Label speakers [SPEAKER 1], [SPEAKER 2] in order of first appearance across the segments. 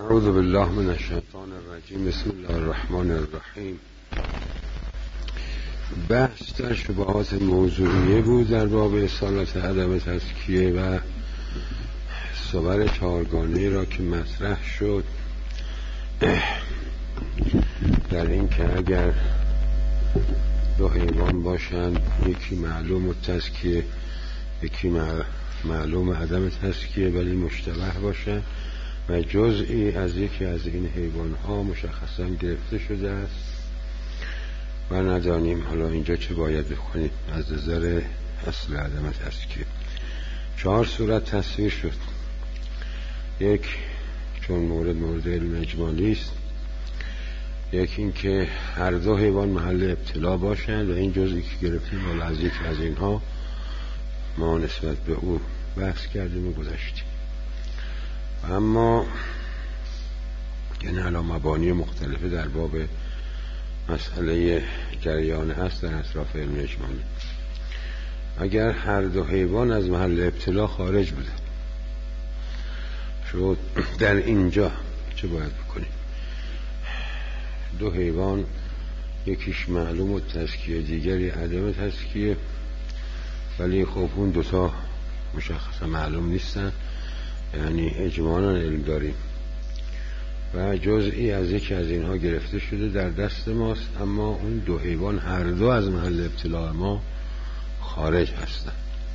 [SPEAKER 1] اعوذ بالله من الشیطان الرجیم. بسم الله الرحمن الرحیم. بحث در شبهات موضوعیه بود در باب اصالت عدم تزکیه و صور چهارگانه را که مطرح شد در این که اگر دو حیوان باشند، یکی معلوم التزکیه یکی معلوم عدم تزکیه ولی مشتبه باشند و جزئی از یکی از این حیوانها مشخصا گرفته شده است و ندانیم حالا اینجا چه باید بکنیم از نظر اصل عدم تزکیه. 4 صورت تصویر شد. یک، چون مورد علم اجمالی است، یکی این که هر دو حیوان محل ابتلا باشند و این جزئی که گرفتیم حالا از یکی از اینها ما نسبت به او بحث کردیم و گذاشتیم. اما این حالا مبانی مختلفه در باب مسئله جریان هست در اطراف علم اجمالی. اگر هر دو حیوان از محل ابتلا خارج بوده شد، در اینجا چه باید بکنیم؟ دو حیوان، یکیش معلوم التزکیه دیگری عدم تزکیه، ولی خب اون دوتا مشخصا معلوم نیستن، یعنی اجمالا علم داریم و جزئی از یکی از اینها گرفته شده در دست ماست، اما اون دو حیوان هر دو از محل ابتلا ما خارج هستند.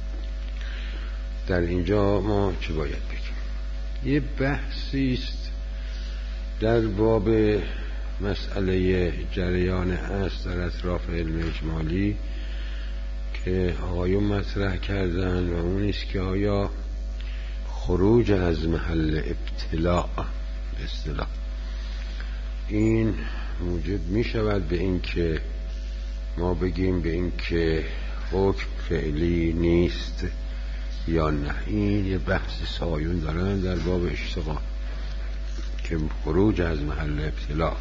[SPEAKER 1] در اینجا ما چه باید بگیم؟ یه بحثی است در باب مسئله جریان هست در اطراف علم اجمالی که آقایون مطرح کردن و اون است که آیا خروج از محل ابتلاء اصطلاح این موجب می شود به این که ما بگیم به این که حکم فعلی نیست یا نه؟ این یه بحث سایون دارن در باب اشتغال که خروج از محل ابتلاء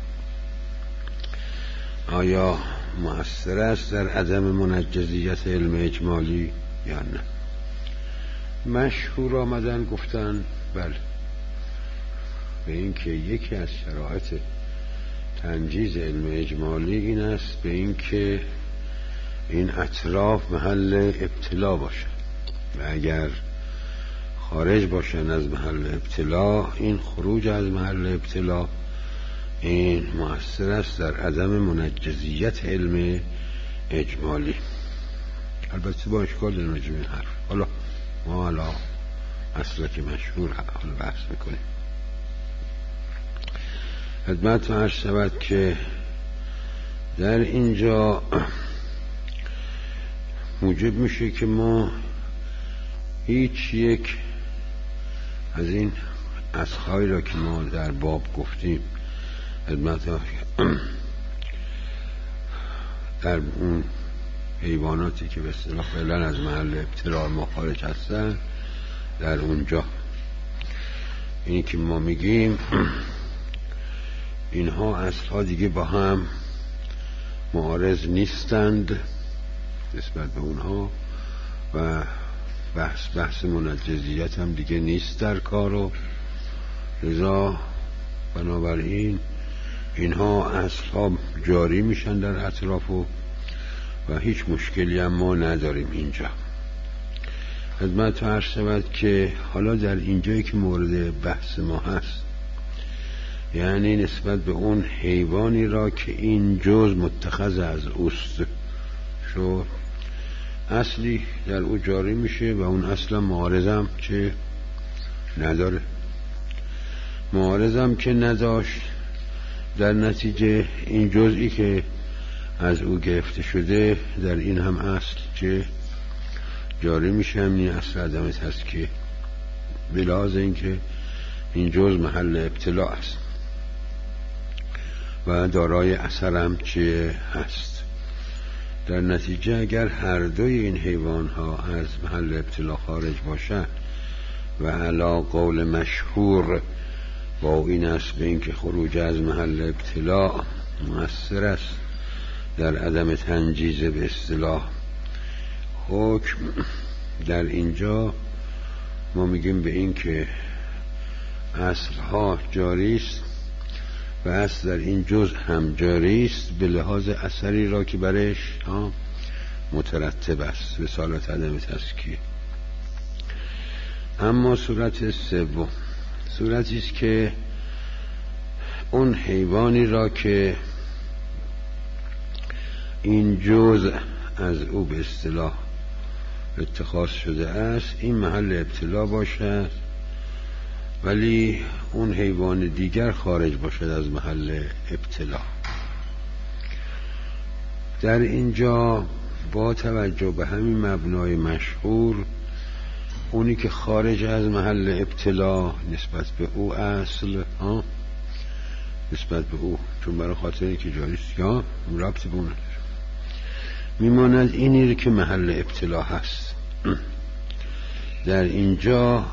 [SPEAKER 1] آیا مؤثر است در عدم منجزیت علم اجمالی یا نه؟ مشهور آمدن گفتن بله، به این که یکی از شرایط تنجیز علم اجمالی این است به این که این اطراف محل ابتلا باشد و اگر خارج باشن از محل ابتلا، این خروج از محل ابتلا این مؤثر است در عدم منجزیت علم اجمالی. البته با اشکال علم اجمالی حرف. حالا اصلا که مشهور حالا بحث میکنیم. خدمت عرض شود که در اینجا موجب میشه که ما هیچ یک از این اسخایی را که ما در باب گفتیم خدمت در اون حیواناتی که به اصطلاح فعلا از محل ابتلا ما خارج هستن، در اونجا اینی که ما میگیم اینها اصلا دیگه با هم معارض نیستند نسبت به اونها و بحث منجزیت هم دیگه نیست در کارو، لذا بنابراین اینها اصلا جاری میشن در اطراف و هیچ مشکلی هم ما نداریم اینجا. خدمت عرض شود که حالا در اینجایی که مورد بحث ما هست، یعنی نسبت به اون حیوانی را که این جز متخذ از اوست شد، اصلی در او جاری میشه و اون اصلا معارضم چه نداره، معارضم که نداشت، در نتیجه این جزئی که از او گرفته شده در این هم اصل چه جاری میشه، این اصل عدم تزکیه، بلحاظ این که این جز محل ابتلا است و دارای اثر هم چه هست. در نتیجه اگر هر دوی این حیوان ها از محل ابتلا خارج باشند و علا قول مشهور با این است به این که خروج از محل ابتلا مؤثر است در عدم تنجیز به اصطلاح حکم، در اینجا ما میگیم به این که اصلها جاری است و اصل در این جزء هم جاری است به لحاظ اثری را که برش مترتب است، رسالت عدم تزکیه. اما صورت سوم صورتی است که اون حیوانی را که این جزء از او به اصطلاح اتخاذ شده است این محل ابتلا باشد، ولی اون حیوان دیگر خارج باشد از محل ابتلا. در اینجا با توجه به همین مبنای مشهور، اونی که خارج از محل ابتلا نسبت به او اصل نسبت به او، چون برای خاطر اینکه جاریست یا ربط به اون میماند اینی که محل ابتلا هست. در اینجا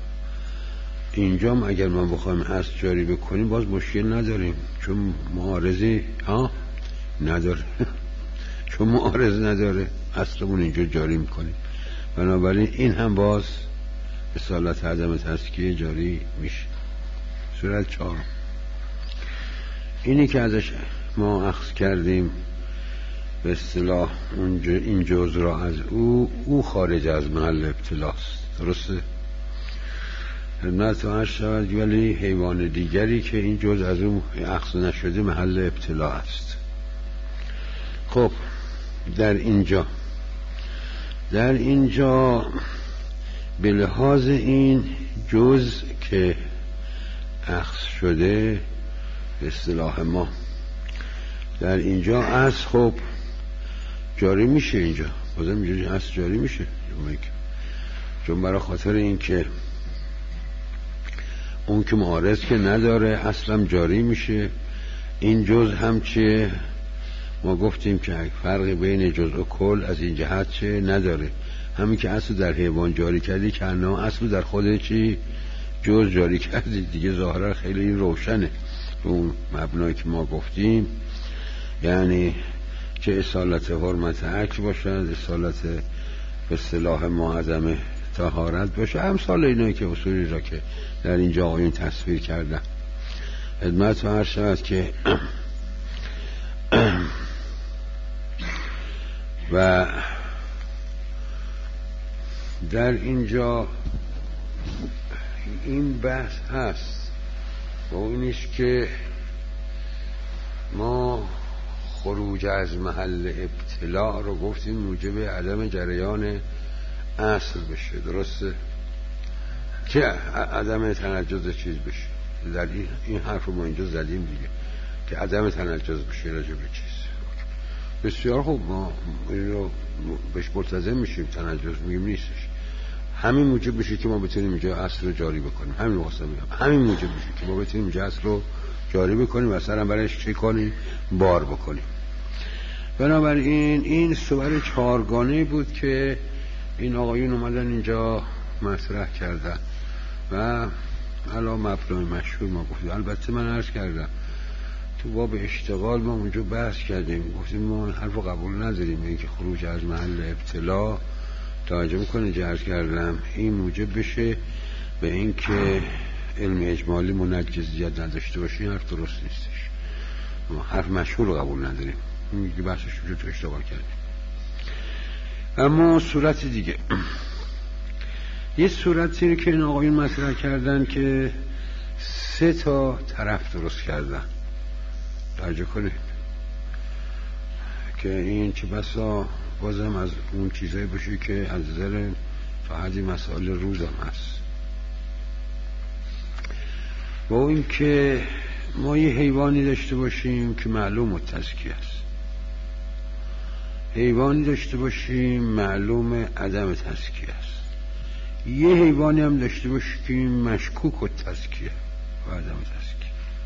[SPEAKER 1] اگر من بخوایم اصل جاری بکنیم باز مشکل نداریم، چون معارضی نداره چون معارض نداره اصلمون اینجا جاری میکنیم. بنابراین این هم باز رسالت عدم تزکیه جاری میشه. صورت 4 اینی که ازش ما اخذ کردیم به اصطلاح این جزء را از او خارج از محل ابتلاست. درسته؟ خدمت عرض شود ولی حیوان دیگری که این جزء از اون اخذ نشده محل ابتلا است. خب در اینجا به لحاظ این جزء که اخذ شده به اصطلاح ما در اینجا از خب جاری میشه، اینجا بازم اینجا از جاری میشه، چون برای خاطر این که اون که معارض که نداره اصلا جاری میشه. این جزء هم چه ما گفتیم که فرق بین جزء و کل از این جهت چه نداره، همین که اصل در حیوان جاری کردی که انا اصل در خود چی جزء جاری کردی دیگه، ظاهرا خیلی روشنه اون مبنایی که ما گفتیم، یعنی چه اصالت حرمت عکس باشد، اصالت به اصطلاح ما عدم طهارت باشه، امثال اینایی که اصولی را که در اینجا آقایون تصویر کردن. خدمت عرض شود که و در اینجا این بحث هست و اینش که ما خروج از محل ابتلا رو گفتیم موجب عدم جریان اصل بشه. درسته؟ که عدم تنجز چیز بشه. در این حرف رو ما اینجا زدیم دیگه که عدم تنجز بشه راجع به چیز. بسیار خوب، ما این رو بهش ملتزم میشیم، تنجز میگیم نیستش. همین موجب بشه که ما بتونیم اینجا اصل رو جاری بکنیم. همین واسه میگم همین موجب بشه که ما بتونیم اینجا اصل رو جاری بکنیم و اصلا برایش چی کنیم؟ بار بکنیم. بنابراین این صور 4گانه بود که این آقایون اومدن اینجا مطرح کردن و علا مبنای مشهور ما گفتیم. البته من عرض کردم تو باب اشتغال ما اونجا بحث کردیم، گفتیم ما حرف قبول نداریم این که خروج از محل ابتلا توجه میکنه عرض کردم این موجب بشه به این که علم اجمالی منجزیت نداشته باشه. این حرف درست نیستش، ما حرف مشهور رو قبول نداریم، این که بحثش رو تو اشتغال کردیم. اما صورت دیگه، یه صورتی که این آقایون مطرح کردن که 3 طرف درست کردن. توجه کنید که این چه بسا بازم از اون چیزایی باشه که از نظر تا حدی مسائل روزم هست. با این که ما یه حیوانی داشته باشیم که معلوم تزکیه است، حیوانی داشته باشیم معلوم عدم تزکیه است، یه حیوانی هم داشته باشیم مشکوک و تزکیه و عدم تزکیه.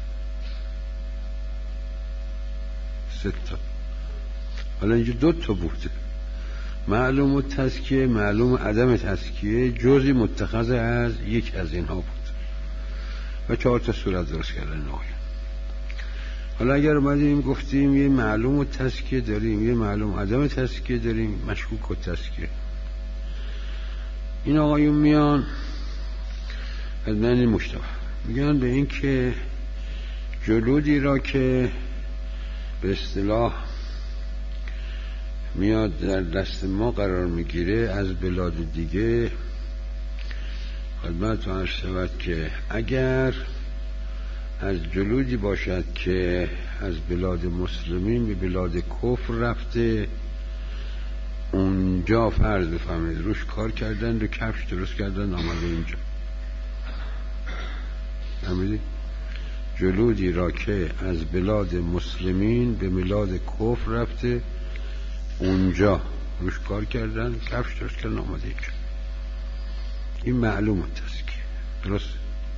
[SPEAKER 1] 3 حالا اینجا 2 بوده، معلوم و تزکیه، معلوم عدم تزکیه، جزئی متخذ از یک از اینها بود و 4 صورت درست کردن آقایان. حالا اگر اومدیم گفتیم یه معلوم و تزکیه داریم، یه معلوم عدم تزکیه داریم، مشکوک و تزکیه، این آقایون میان از من این مشتبه میگن به این که جلودی را که به اصطلاح میاد در دست ما قرار میگیره از بلاد دیگه، خدمت عرض شود که اگر از جلودی باشد که از بلاد مسلمین به بلاد کفر رفته، اونجا فرض بفهمید روش کار کردن و کفش درست کردن آمده اینجا. فهمیدی؟ جلودی را که از بلاد مسلمین به بلاد کفر رفته، اونجا روش کار کردن، کفش درست کردن آمده اینجا. این معلوم تزکیه. درست؟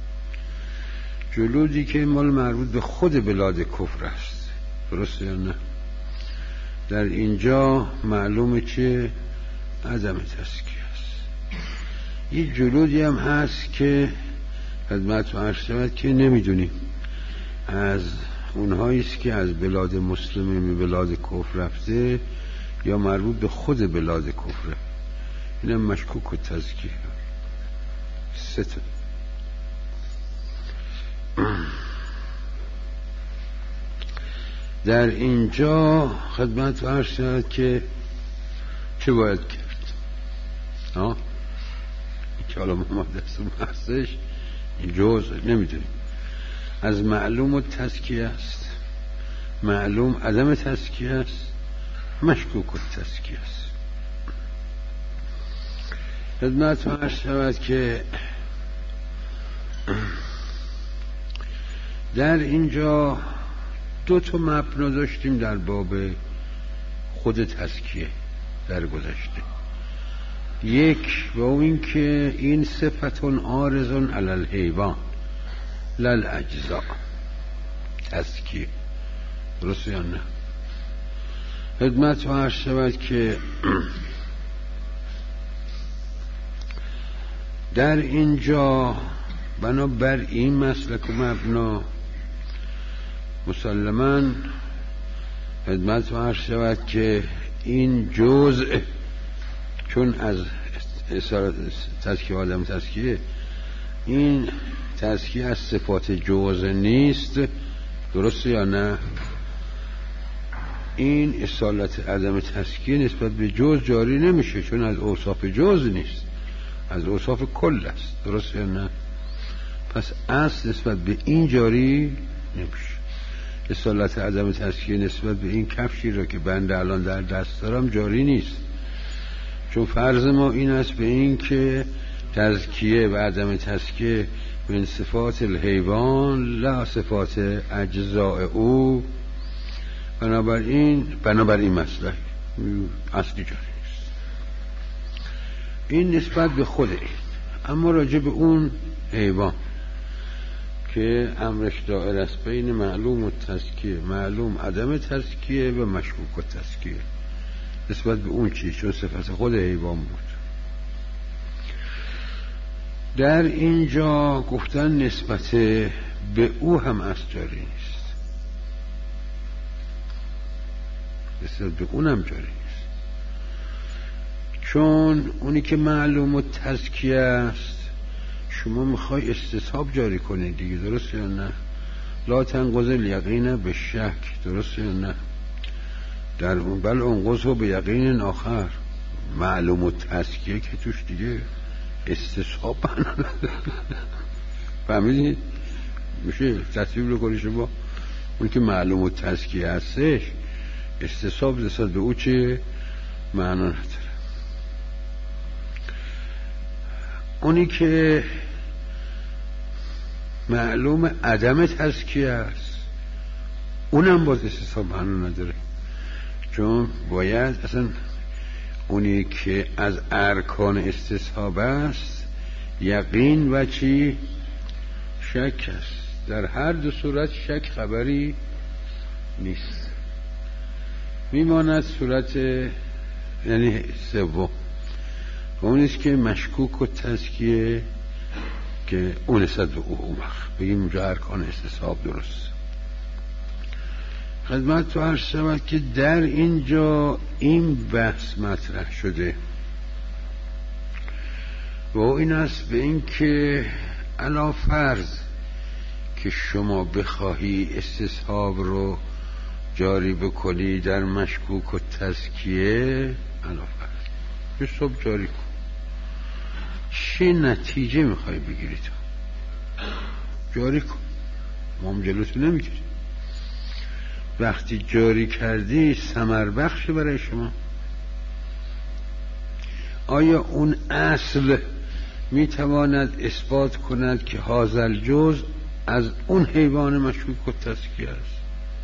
[SPEAKER 1] جلودی که مال مربوط به خود بلاد کفر است، درست یا نه؟ در اینجا معلومه که عدم تزکیه است. یه جلودی هم هست که خدمت عرض شود که نمیدونیم، از اونهایی است که از بلاد مسلمین به بلاد کفر رفته یا مربوط به خود بلاد کفره. اینم مشکوک و تزکیه. سه تا. در اینجا خدمت عرض شد که چه باید کرد؟ این که حالا محمد دستم هستش این جزء نمیدونیم. از معلوم و تزکیه است، معلوم عدم تزکیه است، مشکوک و تزکیه است. خدمت عرض شود که در اینجا دو تا مبنا داشتیم در باب خود تزکیه در گذشته. یک با این که این صفتون عارضون علی الحیوان لل اجزاء تزکیه، درست یا نه؟ خدمت عرض شود که در اینجا بنابر این مسلک و مبنا مسلماً خدمت عرض شود که این جزء چون از تزکیه آدم تزکیه، این تزکیه از صفات جزء نیست، درست یا نه؟ این اصالت عدم تزکیه نسبت به جزء جاری نمیشه، چون از اوصاف جزء نیست، از اوصاف کل است، درست یا نه؟ پس اصل نسبت به این جاری نمیشه. اصالت عدم تزکیه نسبت به این کفشی را که بنده الان در دست دارم جاری نیست، چون فرض ما این است به این که تزکیه و عدم تزکیه من صفات الحیوان لا صفات اجزاء او، بنابراین مسئله اصلی جاری نیست. این نسبت به خود این. اما راجع به اون حیوان که امرش دائر است بین معلوم و تزکیه، معلوم عدم تزکیه و مشکوک و تزکیه، نسبت به اون چی؟ چون صفت خود حیوان بود. در اینجا گفتن نسبت به او هم از جاری نیست، نسبت به اونم جاری نیست، چون اونی که معلوم و تزکیه است شما میخوای استصحاب جاری کنید دیگه، درست یا نه؟ لا تنقض الیقین به شک، درست یا نه؟ در اون بل انقضه به یقین آخر. معلوم و تزکیه که توش دیگه استصحاب فهمیدید؟ میشه تصویب رو کنی شما اون که معلوم و تزکیه هستش استصحاب نسبت به او چه معنا نداره. اونی که معلوم عدم تزکیه است اونم باز استصحاب معنا نداره، چون باید اصلا اونی که از ارکان استصحاب است یقین و چی؟ شک است. در هر دو صورت شک خبری نیست. میماند صورت یعنی سوم، اونیست که مشکوک و تزکیه که اون نسبت به او بگیم اونجا ارکان استصحاب درست. خدمت تو عرض شود که در اینجا این بحث مطرح شده و این است به این که علا فرض که شما بخواهی استصحاب رو جاری بکنی در مشکوک و تزکیه، به صبح جاری کن. چه نتیجه میخوای بگیری تو؟ جاری کن، ما هم جلوتو نمیگیریم. وقتی جاری کردی ثمر بخشه برای شما. آیا اون اصل میتواند اثبات کند که هذا الجزء از اون حیوان مشکوک و تزکیه است؟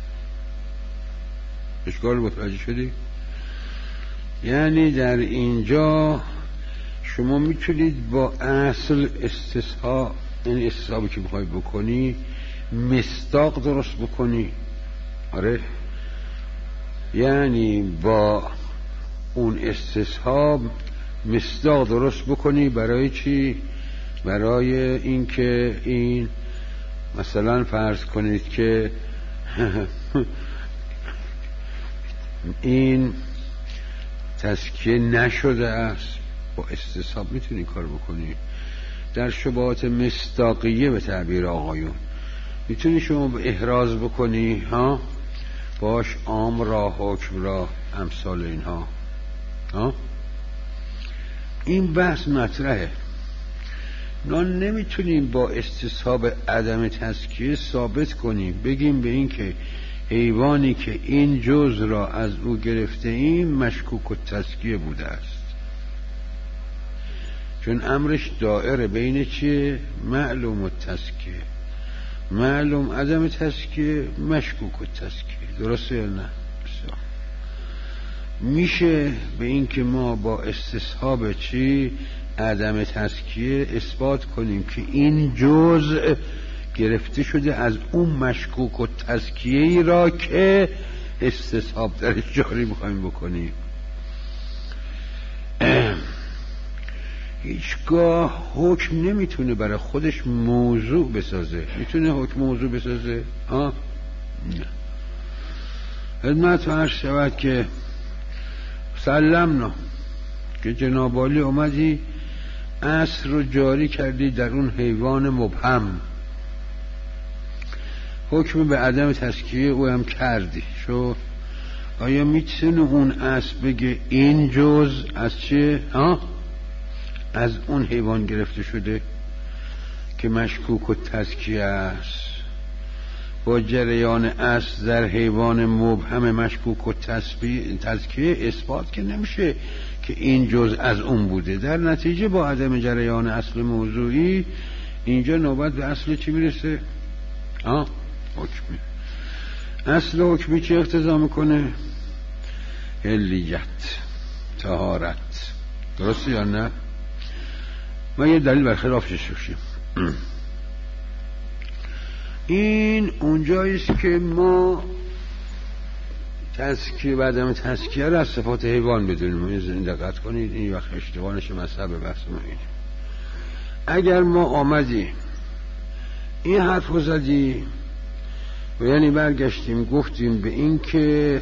[SPEAKER 1] اشکال متوجه شدی؟ یعنی در اینجا شما میتونید با اصل استصحاب، این استصحابی که میخوای بکنی مصداق درست بکنی. آره، یعنی با اون استصحاب مصداق درست بکنی. برای چی؟ برای اینکه این مثلا فرض کنید که این تزکیه نشده است، با استصحاب میتونی کار بکنی. در شبهات مصداقیه به تعبیر آقایون میتونی شما احراز بکنی ها، باش عام را، حکم را، امثال اینها ها. این بحث مطرحه. ما نمیتونیم با استصحاب عدم تزکیه ثابت کنیم، بگیم به این که حیوانی که این جز را از او گرفته ایم مشکوک و تزکیه بوده است، چون امرش دائره بین چیه؟ معلوم و تزکیه. معلوم عدم تزکیه، مشکوک و تزکیه. درسته یا نه؟ میشه به این که ما با استصحاب چی؟ عدم تزکیه اثبات کنیم که این جزء گرفته شده از اون مشکوک و تزکیه‌ای را که استصحاب درش جاری میخوایم بکنیم. هیچگاه حکم نمیتونه برای خودش موضوع بسازه. میتونه حکم موضوع بسازه؟ نه. خدمت عرض شود که سلمنا که جناب عالی اومدی اصل رو جاری کردی در اون حیوان مبهم، حکم به عدم تزکیه او هم کردی شو. آیا میتونه اون اصل بگه این جز از چه؟ از اون حیوان گرفته شده که مشکوک و تزکیه است، با جریان اصل در حیوان مبهم مشکوک و تزکیه اثبات که نمیشه که این جز از اون بوده. در نتیجه با عدم جریان اصل موضوعی اینجا نوبت به اصل چی میرسه؟ حکمی. اصل حکمی چی اقتضا میکنه؟ حلیت، طهارت. درسته یا نه؟ ما یه دلیل برخلافش شوشیم. این اونجاییست که ما تزکیه و عدم تزکیه را از صفات حیوان بدونیم. این دقت کنید، این وقت اشتباهش مذهب بحث ما اینه. اگر ما آمدیم این حرف رو زدیم و یعنی برگشتیم گفتیم به این که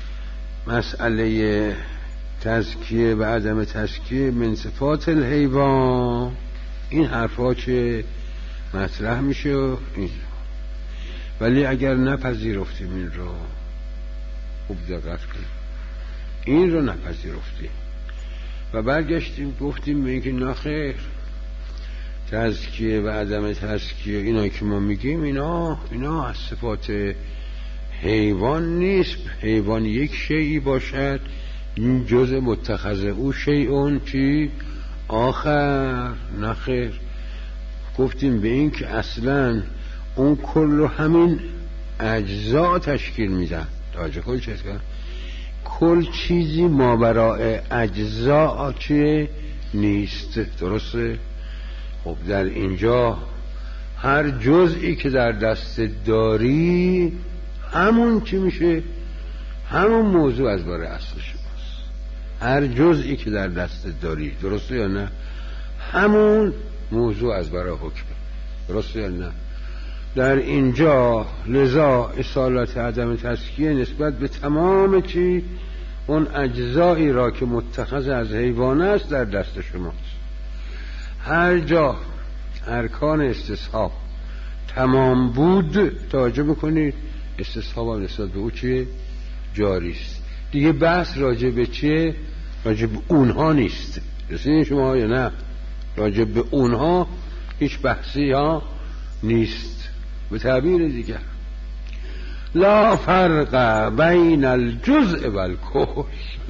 [SPEAKER 1] مسئله تزکیه و عدم تزکیه من صفات الحیوان، این حرفا چه مطرح میشه این. ولی اگر نپذیرفتیم این رو، خوب دقت کنیم، این رو نپذیرفتیم و برگشتیم گفتیم به این که نخیر، تزکیه و عدم تزکیه اینا که ما میگیم اینا از صفات حیوان نیست. حیوان یک شیئی باشد، این جزء متخذ او شیئون چی؟ آخر. نخیر، گفتیم به این که اصلا اون کل همین اجزا تشکیل میدن. توجه کل چیز کن، کل چیزی مابرای اجزا چیه؟ نیست. درسته؟ خب در اینجا هر جزئی که در دست داری همون چی میشه؟ همون موضوع از باره اصل شماست. هر جزئی که در دست داری، درسته یا نه؟ همون موضوع از باره حکمه. درسته یا نه؟ در اینجا لذا اصالت عدم تزکیه نسبت به تمام چی؟ اون اجزایی را که متخذ از حیوان است در دست شماست. هر جا ارکان استصحاب تمام بود، توجه میکنید استصحاب هم نسبت به او چیه؟ جاری است. دیگه بحث راجع به چیه؟ راجع به اونها نیست. رسیدین شما یا نه؟ راجع به اونها هیچ بحثی ها نیست. به تعبیر دیگر لا فرق بین الجزء و الکل.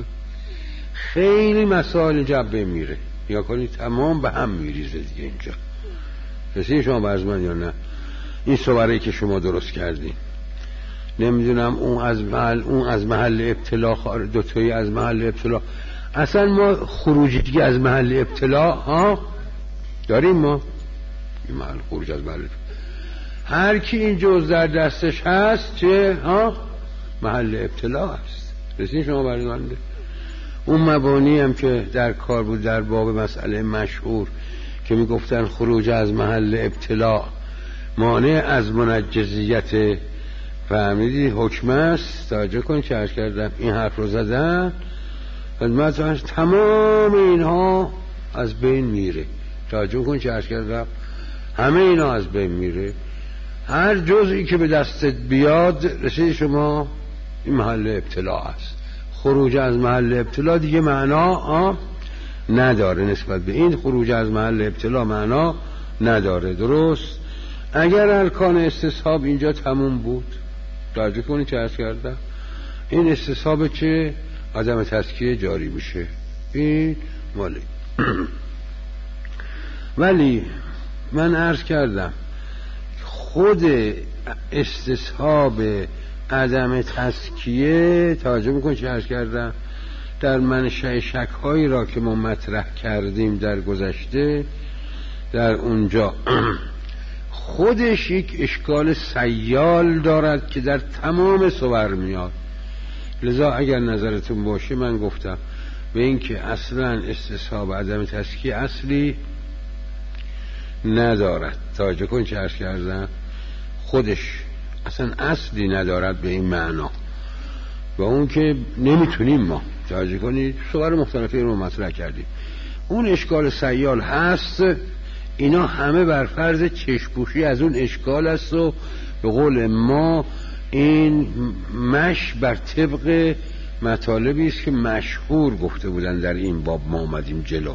[SPEAKER 1] خیلی مسائل جبه میره، یا کنید تمام به هم میریزه دیگه. اینجا رسیدین شما برز من یا نه؟ این صوره‌ای که شما درست کردین، نمیدونم اون از محل ابتلا، دوتایی از محل ابتلا. اصلا ما خروجی دیگه از محل ابتلا ها داریم. ما این محل خروج از محل، هر کی این جز در دستش هست چه ها محل ابتلا هست. رسید شما برنامه اون مبانی هم که در کار بود در باب مسئله مشهور که میگفتن خروج از محل ابتلا مانع از منجزیت، فهمیدی حکم است. توجه کن چه عرض کردم، این حرف رو زدن خدمت، تمام اینها از بین میره. توجه کن چه عرض کردم، همه اینا از بین میره. هر جزئی که به دستت بیاد رسید شما این محل ابتلا است. خروج از محل ابتلا دیگه معنا نداره. نسبت به این خروج از محل ابتلا معنا نداره. درست؟ اگر ارکان استصحاب اینجا تموم بود، توجه کنید چه عرض کردم، این استصحاب چه؟ عدم تزکیه جاری میشه. این مالی ولی من عرض کردم خود استصحاب عدم تزکیه، توجه میکنید چه عرض کردم، در منشأ شک‌هایی را که ما مطرح کردیم در گذشته، در اونجا خودش یک اشکال سیال دارد که در تمام صور میاد. لذا اگر نظرتون باشه من گفتم به این که اصلا استصحاب عدم تزکیه اصلی ندارد. توجه کن چه عرض کردم، خودش اصلا اصلی ندارد به این معنا، و اون که نمیتونیم ما، توجه کنید صور مختلفی رو مطرح کردیم، اون اشکال سیال هست. اینا همه بر فرض چشپوشی از اون اشکال است و به قول ما این مش بر طبق مطالبی است که مشهور گفته بودن در این باب. ما اومدیم جلو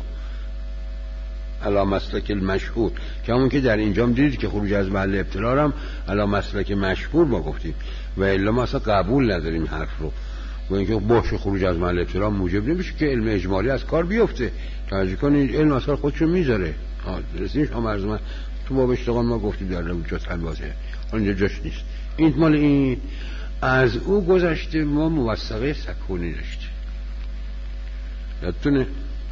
[SPEAKER 1] علا مسلک المشهور، که همون که در اینجا دیدید که خروج از محل ابتلا هم علا مسلک مشهور ما گفتیم، و الا ما اصلا قبول نداریم حرف رو. و اینکه باشه خروج از محل ابتلا موجب نمیشه که علم اجمالی از کار بیفته. توجه کنید علم اصلا خودشو میذاره. رسیدین شما عرض من تو باب اشتغال ما گفتیم در اونجا تنبازه، اینجا جاش نیست. این مال این از او گذشته ما موثقه سکونی داشتیم، یادتونه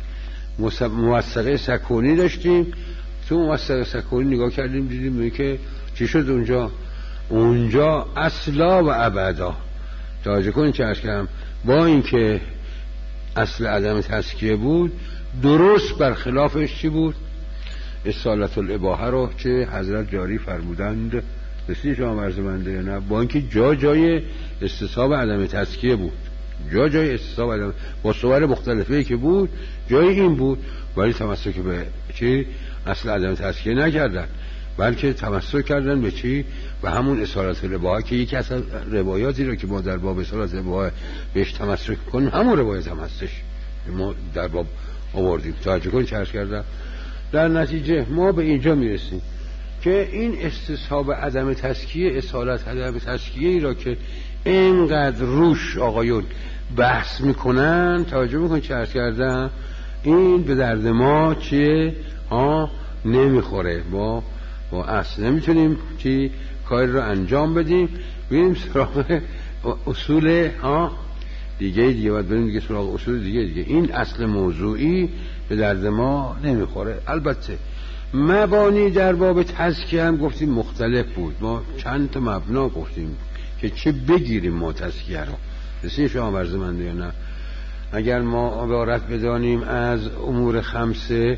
[SPEAKER 1] موثقه سکونی داشتیم. تو موثقه سکونی نگاه کردیم دیدیم که چی شد اونجا اصلا و ابدا. توجه کنید چه عرض کردم، با اینکه اصل عدم تزکیه بود، درست برخلافش چی بود؟ اصالت الاباحه رو چه حضرت جاری فرمودند. رسید شما عرض منده یا نه؟ با اینکه جای استصحاب عدم تزکیه بود، جای استصحاب عدم با صور مختلفی که بود جای این بود، ولی تمسک به چی؟ اصل عدم تزکیه نکردن، بلکه تمسک کردن به چی؟ به همون اصالت الاباحه که یکی از روایاتی رو که ما در باب اصالت الاباحه بهش تمسک کنیم همون روایت هم هستش ما در باب آوردیم. توجه کنید چه عرض کردم. در نتیجه ما به اینجا میرسیم که این استصحاب عدم تزکیه، اصالت عدم تزکیه ای را که اینقدر روش آقایون بحث میکنن، توجه میکنید چه عرض کردم، این به درد ما چیه؟ نمیخوره. ما اصلا نمیتونیم چی کاری رو انجام بدیم. بریم سراغ اصول دیگه باید بریم دیگه سراغ اصول دیگه. این اصل موضوعی به درد ما نمیخوره. البته مبانی در باب تزکیه هم گفتیم مختلف بود. ما چند تا مبنا گفتیم که چه بگیریم ما تزکیه رو. رسید شما برزمنده یا نه؟ اگر ما عبارت بدانیم از امور خمسه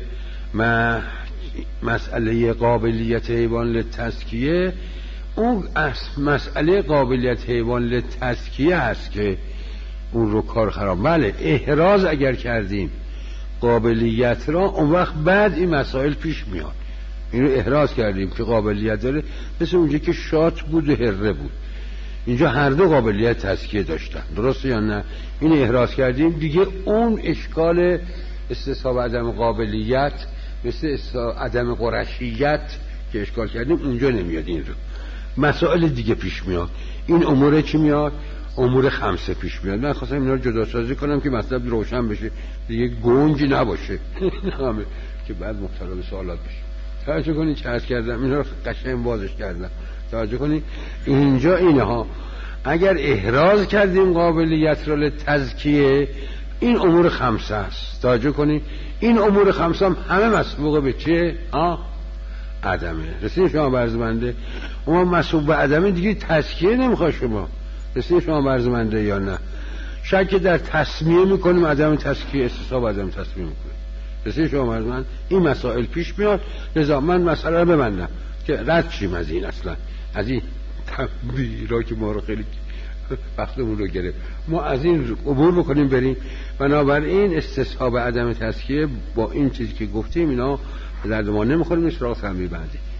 [SPEAKER 1] مسئله قابلیت حیوان لتزکیه، اون مسئله قابلیت حیوان لتزکیه هست که اون رو کار خراب. بله احراز اگر کردیم قابلیت را، اون وقت بعد این مسائل پیش میاد. اینو احراز کردیم که قابلیت داره، مثل اونجا که شات بود و هره بود، اینجا هر دو قابلیت تزکیه داشتن، درسته یا نه؟ این احراز کردیم دیگه. اون اشکال استصحاب عدم قابلیت مثل عدم قرشیت که اشکال کردیم اونجا نمیاد. این رو مسائل دیگه پیش میاد. این امور چی میاد؟ امور خمسه پیش میاد. من خواستم اینا رو جدا سازی کنم که مطلب روشن بشه، دیگه گنجی نباشه که بعد مبتلا به سوالات بشه. توجه کنید چه عرض کردم، اینا رو قشنگ بازش کردم. توجه کنید اینجا اینها اگر احراز کردیم قابلیت رو لتزکیه، این امور خمسه است. توجه کنید این امور خمسه هم همه مسبوقه به چه؟ عدمه. رسید شما برزمنده؟ اما مسبوق به عدمه دیگه تزکیه نمیخواد شما. رسید شما برزمنده یا نه؟ شک در تسمیه میکنیم، عدم تزکیه استصحاب عدم تسمیه میکنیم. رسید شما برزمنده؟ این مسائل پیش میاد، لذا من مسئله رو ببندم که رد شیم از این، اصلا از این تنبیرا که ما رو خیلی وقتمون رو گرفت، ما از این عبور بکنیم بریم. بنابراین استصحاب عدم تزکیه با این چیزی که گفتیم اینا به درد ما نمیخوره. مثل تنبیه بعدی